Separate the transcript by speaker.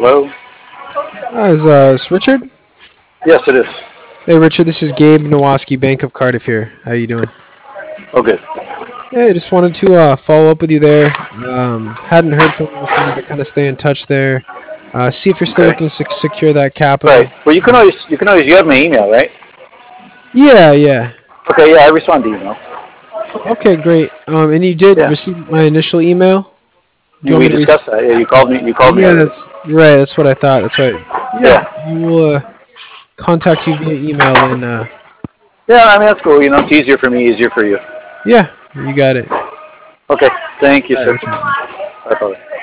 Speaker 1: Hello?
Speaker 2: Hi, is Richard?
Speaker 1: Yes, it is.
Speaker 2: Hey, Richard, this is Gabe Nowoski, Bank of Cardiff here. How you doing?
Speaker 1: Okay.
Speaker 2: Hey, I just wanted to follow up with you there. Hadn't heard from you, just wanted to kind of stay in touch there. See if you're still
Speaker 1: Okay.
Speaker 2: looking to secure that
Speaker 1: Right.
Speaker 2: capital.
Speaker 1: Well, you have my email, right?
Speaker 2: Yeah, yeah.
Speaker 1: Okay, yeah, I respond to email.
Speaker 2: Okay, great. And you did
Speaker 1: Yeah.
Speaker 2: receive my initial email? Do you want
Speaker 1: We
Speaker 2: me to
Speaker 1: discussed that. Yeah, you called me
Speaker 2: Yeah,
Speaker 1: already.
Speaker 2: that's right. That's what I thought. That's right. Yeah,
Speaker 1: Yeah.
Speaker 2: I will contact you via email then.
Speaker 1: Yeah, I mean, that's cool. It's easier for me, easier for you.
Speaker 2: Yeah, you got it.
Speaker 1: Okay. Thank you,
Speaker 2: All right,
Speaker 1: sir.
Speaker 2: Richard.
Speaker 1: Bye, brother.